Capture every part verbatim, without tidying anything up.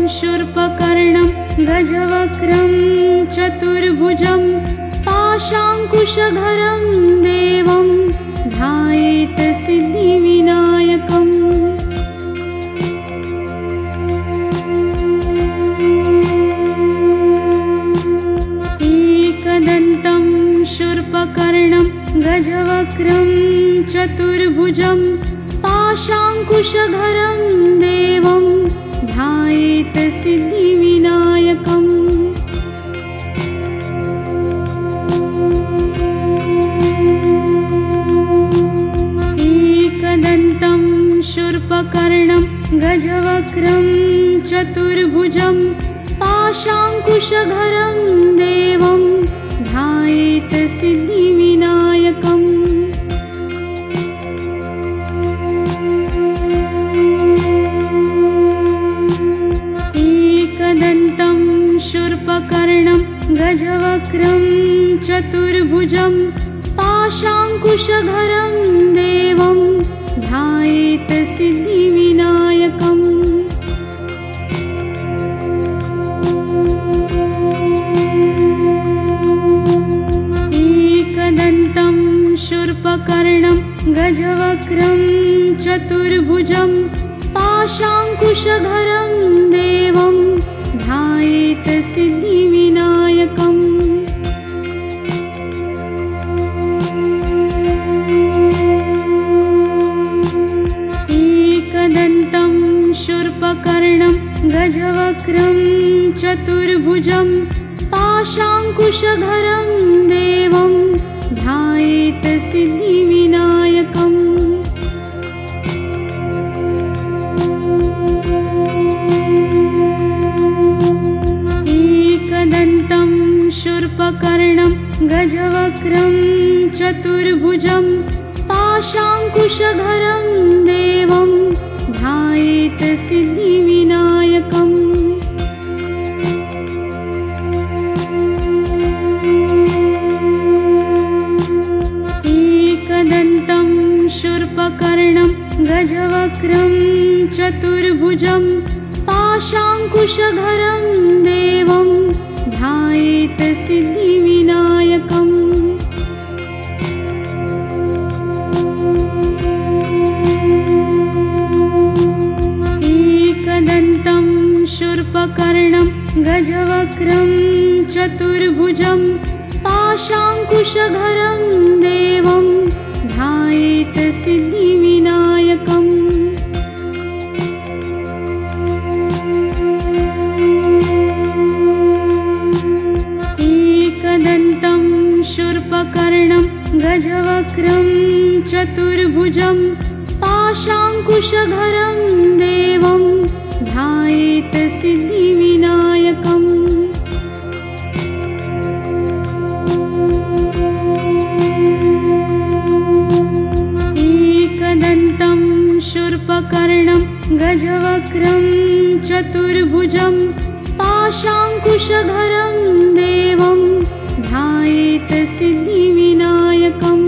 शूर्पकर्णं गजवक्त्रं चतुर्भुजं पाशाङ्कुशधरं देवं ध्यायेत् सिद्धिविनायकम्। एकदन्तं शूर्पकर्णं गजवक्त्रं चतुर्भुजं पाशाङ्कुशधरं देवं ध्यायेत् सिद्धिविनायकम्। एकदन्तं शूर्पकर्णं गजवक्त्रं चतुर्भुजं पाशाङ्कुशधरं देवं ध्यायेत् सिद्धिविनायकम्। एकदन्तं शूर्पकर्णं गजवक्त्रं चतुर्भुजं पाशाङ्कुशधरं देवं ध्यायेत् सिद्धिविनायकम्। एकदन्तं शूर्पकर्णं गजवक्त्रं चतुर्भुजं पाशाङ्कुशधरं देवं ध्यायेत् सिद्धिविनायकम्। एकदन्तं शूर्पकर्णं गजवक्त्रं चतुर्भुजं पाशाङ्कुशधरं देवं ध्यायेत् सिद्धिविनायकम्। एकदन्तं शूर्पकर्णं गजवक्त्रं चतुर्भुजं पाशाङ्कुशधरं देवं ध्यायेत् सिद्धिविनायकम्। एकदन्तं शूर्पकर्णं गजवक्त्रं चतुर्भुजं पाशाङ्कुशधरं देवं ध्यायेत् सिद्धिविनायकम्। एकदन्तं शूर्पकर्णं गजवक्त्रं चतुर्भुजं पाशाङ्कुशधरं देवं ध्यायेत् सिद्धिविनायकम्। एकदन्तं शूर्पकर्णं गजवक्त्रं चतुर्भुजं पाशाङ्कुशधरं देवं ध्यायेत् सिद्धिविनायकम्। एकदन्तं शूर्पकर्णं गजवक्त्रं चतुर्भुजं पाशाङ्कुशधरं देवं ध्यायेत् सिद्धिविनायकम्।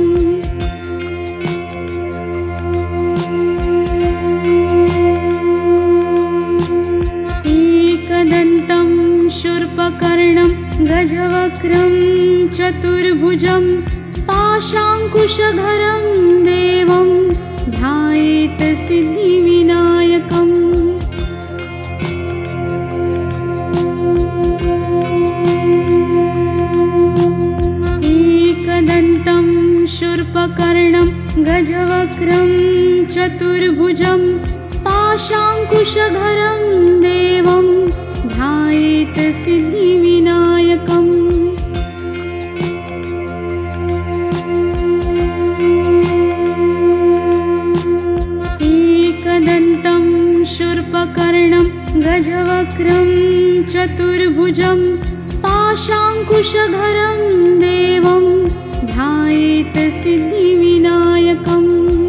एकदन्तं शूर्पकर्णं गजवक्त्रं चतुर्भुजं पाशाङ्कुशधरं देवं ध्यायेत् सिद्धिविनायकम्। एकदन्तं शूर्पकर्णं गजवक्त्रं चतुर्भुजं पाशाङ्कुशधरं देवं ध्यायेत् सिद्धिविनायकम्। एकदन्तं शूर्पकर्णं गजवक्त्रं चतुर्भुजं पाशाङ्कुशधरं देवं ध्यायेत् सिद्धिविनायकम्।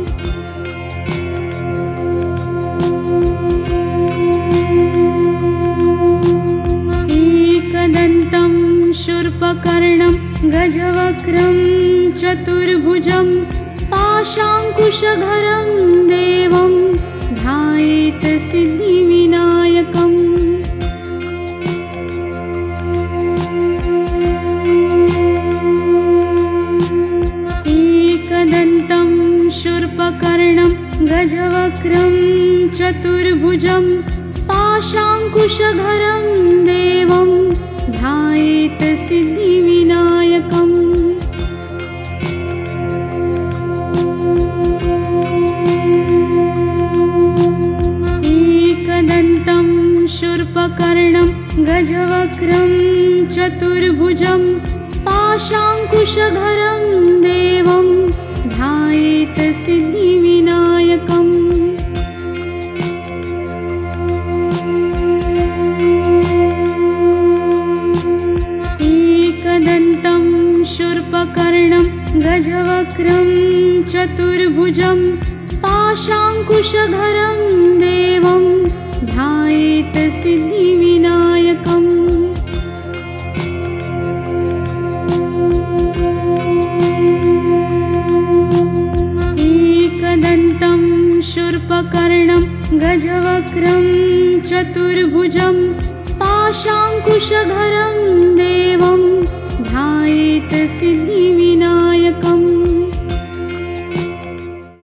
एकदन्तं शूर्पकर्णं गजवक्त्रं चतुर्भुजं पाशाङ्कुशधरं देवं ध्यायेत् सिद्धिविनायकम्। पाशाङ्कुशधरं देवं ध्यायेत् सिद्धिविनायकम्। एकदन्तं शूर्पकर्णं गजवक्त्रं चतुर्भुजं पाशाङ्कुशधरं देवं ध्यायेत् सिद्धिविनायकम्। एकदन्तं शूर्पकर्णं गजवक्त्रं चतुर्भुजं पाशाङ्कुशधरं देवं ध्यायेत् सिद्धिविनायकम्। एकदन्तं शूर्पकर्णं गजवक्त्रं चतुर्भुजं पाशाङ्कुशधरं देवं ध्यायेत् सिद्धिविनायकम्।